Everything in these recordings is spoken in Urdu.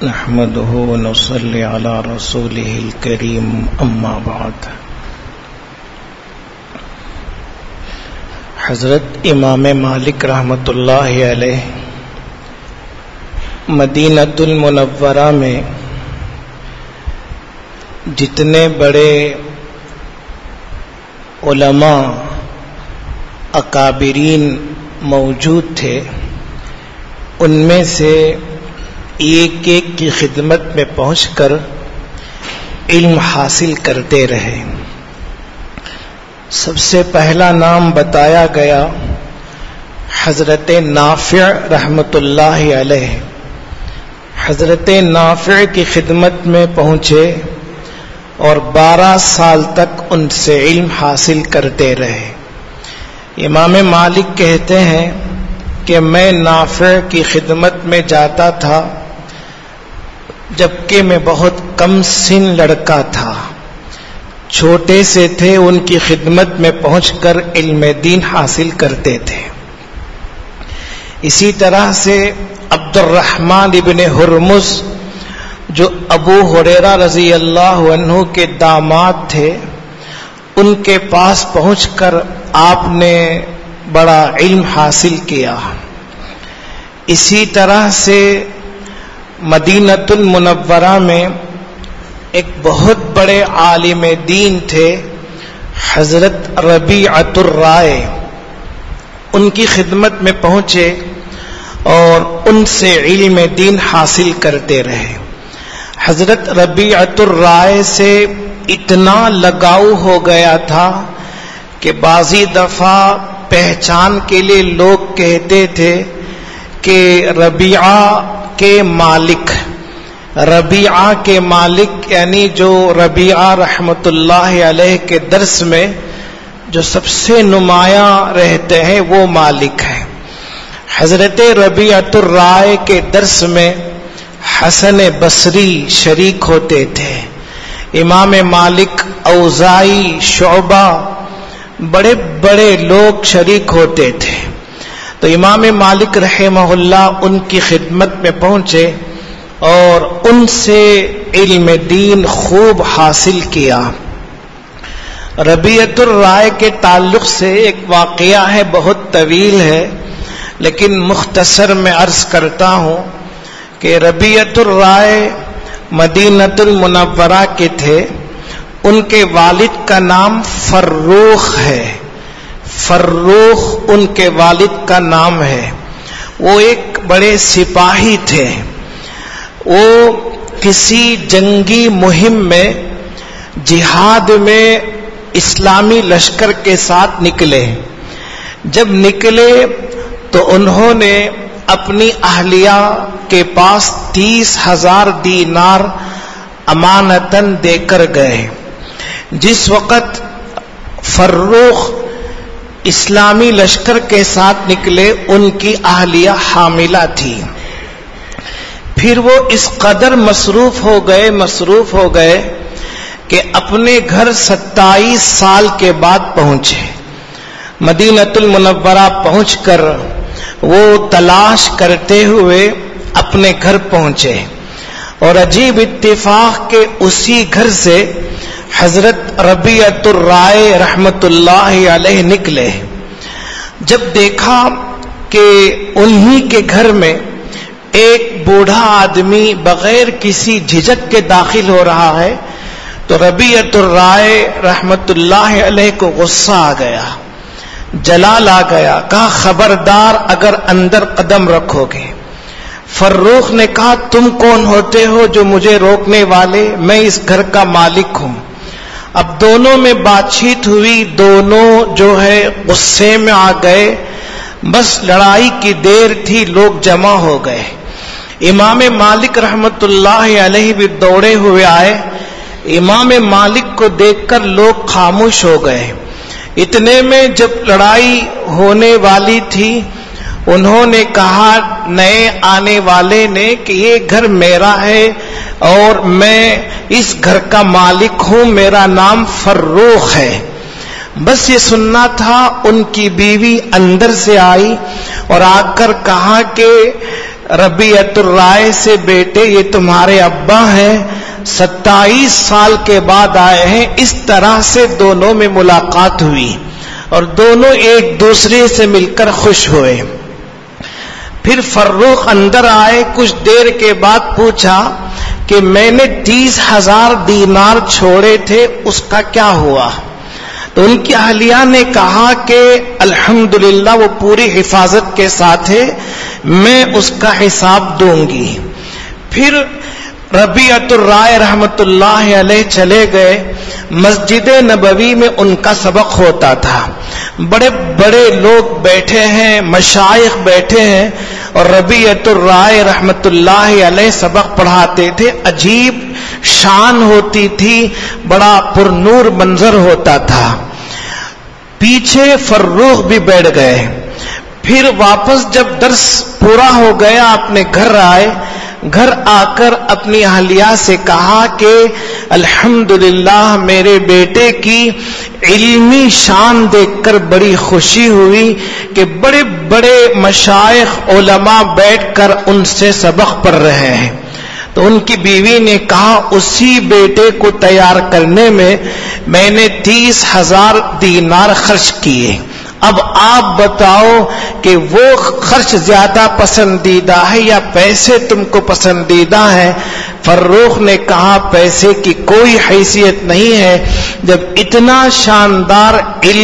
نحمده ونصلي على رسوله الكريم اما بعد. حضرت امام مالک رحمۃ اللہ علیہ مدینہ المنورہ میں جتنے بڑے علماء اکابرین موجود تھے ان میں سے ایک ایک کی خدمت میں پہنچ کر علم حاصل کرتے رہے. سب سے پہلا نام بتایا گیا حضرت نافع رحمۃ اللہ علیہ. حضرت نافع کی خدمت میں پہنچے اور 12 سال تک ان سے علم حاصل کرتے رہے. امام مالک کہتے ہیں کہ میں نافع کی خدمت میں جاتا تھا جبکہ میں بہت کم سن لڑکا تھا. چھوٹے سے تھے، ان کی خدمت میں پہنچ کر علم دین حاصل کرتے تھے. اسی طرح سے عبد الرحمن ابن ہرمز جو ابو ہریرہ رضی اللہ عنہ کے داماد تھے، ان کے پاس پہنچ کر آپ نے بڑا علم حاصل کیا. اسی طرح سے مدینہ المنورہ میں ایک بہت بڑے عالم دین تھے حضرت ربیعۃ الرائے. ان کی خدمت میں پہنچے اور ان سے علم دین حاصل کرتے رہے. حضرت ربیعۃ الرائے سے اتنا لگاؤ ہو گیا تھا کہ بعضی دفعہ پہچان کے لیے لوگ کہتے تھے کہ ربیعہ کے مالک یعنی جو ربیعہ رحمت اللہ علیہ کے درس میں جو سب سے نمایاں رہتے ہیں وہ مالک ہیں. حضرت ربیعۃ الرائے کے درس میں حسن بصری شریک ہوتے تھے، امام مالک، اوزاعی، شعبہ، بڑے بڑے لوگ شریک ہوتے تھے. تو امام مالک رحمہ اللہ ان کی خدمت میں پہنچے اور ان سے علم دین خوب حاصل کیا. ربیعۃ الرائے کے تعلق سے ایک واقعہ ہے، بہت طویل ہے لیکن مختصر میں عرض کرتا ہوں کہ ربیعۃ الرائے مدینہ المنورہ کے تھے. ان کے والد کا نام فروخ ہے. فروخ ان کے والد کا نام ہے. وہ ایک بڑے سپاہی تھے. وہ کسی جنگی مہم میں جہاد میں اسلامی لشکر کے ساتھ نکلے. جب نکلے تو انہوں نے اپنی اہلیہ کے پاس 30,000 دینار امانتاً دے کر گئے. جس وقت فروخ اسلامی لشکر کے ساتھ نکلے ان کی اہلیہ حاملہ تھی. پھر وہ اس قدر مصروف ہو گئے کہ اپنے گھر 27 سال کے بعد پہنچے. مدینہ المنورہ پہنچ کر وہ تلاش کرتے ہوئے اپنے گھر پہنچے اور عجیب اتفاق کے اسی گھر سے حضرت ربیعۃ الرائے رحمت اللہ علیہ نکلے. جب دیکھا کہ انہی کے گھر میں ایک بوڑھا آدمی بغیر کسی جھجک کے داخل ہو رہا ہے تو ربیعۃ الرائے رحمت اللہ علیہ کو غصہ آ گیا، جلال آ گیا. کہا خبردار اگر اندر قدم رکھو گے. فروخ نے کہا تم کون ہوتے ہو جو مجھے روکنے والے؟ میں اس گھر کا مالک ہوں. اب دونوں میں بات چیت ہوئی، دونوں جو ہے غصے میں آ گئے. بس لڑائی کی دیر تھی، لوگ جمع ہو گئے. امام مالک رحمت اللہ علیہ بھی دوڑے ہوئے آئے. امام مالک کو دیکھ کر لوگ خاموش ہو گئے. اتنے میں جب لڑائی ہونے والی تھی انہوں نے کہا نئے آنے والے نے کہ یہ گھر میرا ہے اور میں اس گھر کا مالک ہوں، میرا نام فروخ ہے. بس یہ سننا تھا. ان کی بیوی اندر سے آئی اور آ کر کہا کہ ربیعۃ الرائے سے بیٹے یہ تمہارے ابا ہیں، 27 سال کے بعد آئے ہیں۔ اس طرح سے دونوں میں ملاقات ہوئی اور دونوں ایک دوسرے سے مل کر خوش ہوئے۔ پھر فروخ اندر آئے، کچھ دیر کے بعد پوچھا کہ میں نے 30,000 دینار چھوڑے تھے، اس کا کیا ہوا؟ تو ان کی اہلیہ نے کہا کہ الحمدللہ وہ پوری حفاظت کے ساتھ ہے، میں اس کا حساب دوں گی۔ پھر ربیعۃ الرائے رحمت اللہ علیہ چلے گئے، مسجد نبوی میں ان کا سبق ہوتا تھا، بڑے بڑے لوگ بیٹھے ہیں، مشائخ بیٹھے ہیں، اور ربیعۃ الرائے رحمت اللہ علیہ سبق پڑھاتے تھے، عجیب شان ہوتی تھی، بڑا پرنور منظر ہوتا تھا۔ پیچھے فروخ بھی بیٹھ گئے۔ پھر واپس جب درس پورا ہو گیا اپنے گھر آئے، گھر آ کر اپنی اہلیہ سے کہا کہ الحمدللہ میرے بیٹے کی علمی شان دیکھ کر بڑی خوشی ہوئی کہ بڑے بڑے مشائخ علماء بیٹھ کر ان سے سبق پڑھ رہے ہیں۔ تو ان کی بیوی نے کہا اسی بیٹے کو تیار کرنے میں نے 30,000 دینار خرچ کیے، اب آپ بتاؤ کہ وہ خرچ زیادہ پسندیدہ ہے یا پیسے تم کو پسندیدہ ہیں؟ فروخ نے کہا پیسے کی کوئی حیثیت نہیں ہے، جب اتنا شاندار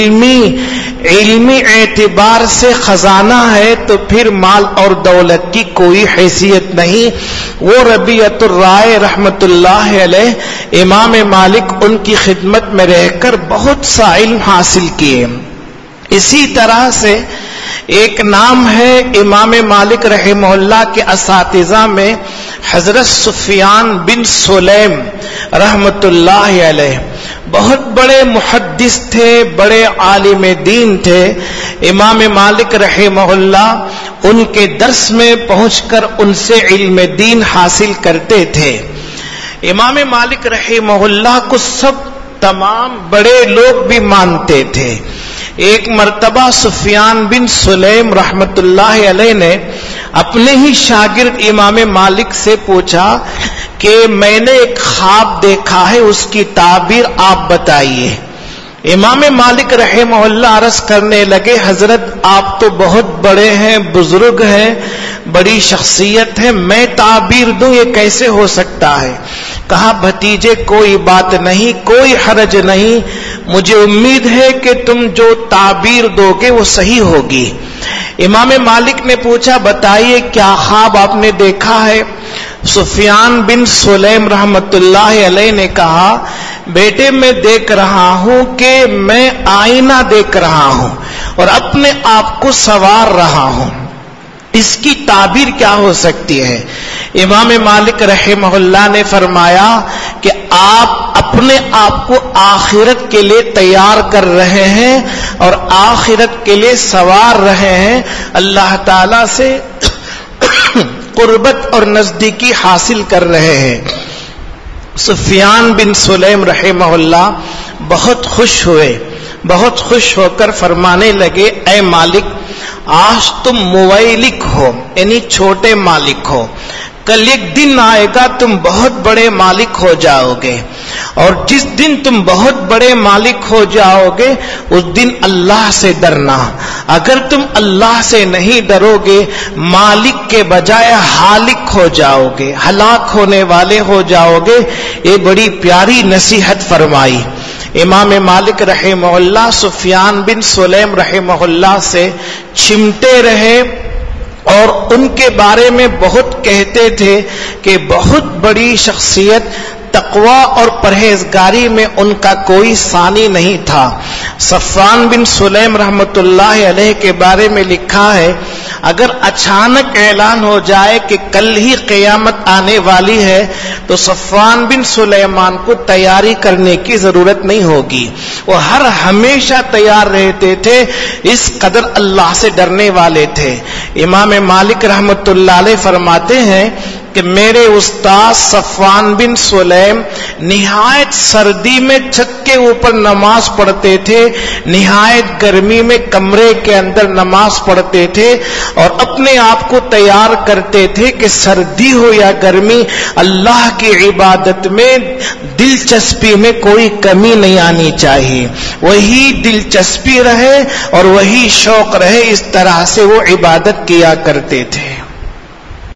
علمی اعتبار سے خزانہ ہے تو پھر مال اور دولت کی کوئی حیثیت نہیں۔ وہ ربیعۃ الرائے رحمت اللہ علیہ امام مالک ان کی خدمت میں رہ کر بہت سا علم حاصل کیے۔ اسی طرح سے ایک نام ہے امام مالک رحمہ اللہ کے اساتذہ میں حضرت سفیان بن سلیم رحمت اللہ علیہ، بہت بڑے محدث تھے، بڑے عالم دین تھے۔ امام مالک رحمہ اللہ ان کے درس میں پہنچ کر ان سے علم دین حاصل کرتے تھے۔ امام مالک رحمہ اللہ کو تمام بڑے لوگ بھی مانتے تھے۔ ایک مرتبہ سفیان بن سلیم رحمت اللہ علیہ نے اپنے ہی شاگرد امام مالک سے پوچھا کہ میں نے ایک خواب دیکھا ہے، اس کی تعبیر آپ بتائیے۔ امام مالک رحمہ اللہ عرض کرنے لگے حضرت آپ تو بہت بڑے ہیں، بزرگ ہیں، بڑی شخصیت ہے، میں تعبیر دوں یہ کیسے ہو سکتا ہے؟ کہا بھتیجے کوئی بات نہیں، کوئی حرج نہیں، مجھے امید ہے کہ تم جو تعبیر دو گے وہ صحیح ہوگی۔ امام مالک نے پوچھا بتائیے کیا خواب آپ نے دیکھا ہے؟ سفیان بن سلیم رحمت اللہ علیہ نے کہا بیٹے میں دیکھ رہا ہوں کہ میں آئینہ دیکھ رہا ہوں اور اپنے آپ کو سنوار رہا ہوں، اس کی تعبیر کیا ہو سکتی ہے؟ امام مالک رحمہ اللہ نے فرمایا کہ آپ اپنے آپ کو آخرت کے لیے تیار کر رہے ہیں اور آخرت کے لیے سنوار رہے ہیں، اللہ تعالی سے قربت اور نزدیکی حاصل کر رہے ہیں۔ سفیان بن سلیم رحمہ اللہ بہت خوش ہوئے، بہت خوش ہو کر فرمانے لگے اے مالک آج تم مویلک ہو، یعنی چھوٹے مالک ہو، کل ایک دن آئے گا تم بہت بڑے مالک ہو جاؤ گے، اور جس دن تم بہت بڑے مالک ہو جاؤ گے اس دن اللہ سے ڈرنا، اگر تم اللہ سے نہیں ڈرو گے مالک کے بجائے ہالک ہو جاؤ گے، ہلاک ہونے والے ہو جاؤ گے۔ یہ بڑی پیاری نصیحت فرمائی۔ امام مالک رحمہ اللہ سفیان بن سلیم رحمہ اللہ سے چمٹے رہے اور ان کے بارے میں بہت کہتے تھے کہ بہت بڑی شخصیت، تقوی اور پرہیزگاری میں ان کا کوئی ثانی نہیں تھا۔ صفوان بن سلیم رحمت اللہ علیہ کے بارے میں لکھا ہے اگر اچانک اعلان ہو جائے کہ کل ہی قیامت آنے والی ہے تو صفوان بن سلیمان کو تیاری کرنے کی ضرورت نہیں ہوگی، وہ ہر ہمیشہ تیار رہتے تھے، اس قدر اللہ سے ڈرنے والے تھے۔ امام مالک رحمت اللہ علیہ فرماتے ہیں کہ میرے استاد صفوان بن سلیم نہایت سردی میں چھت کے اوپر نماز پڑھتے تھے، نہایت گرمی میں کمرے کے اندر نماز پڑھتے تھے، اور اپنے آپ کو تیار کرتے تھے کہ سردی ہو یا گرمی اللہ کی عبادت میں دلچسپی میں کوئی کمی نہیں آنی چاہیے، وہی دلچسپی رہے اور وہی شوق رہے، اس طرح سے وہ عبادت کیا کرتے تھے۔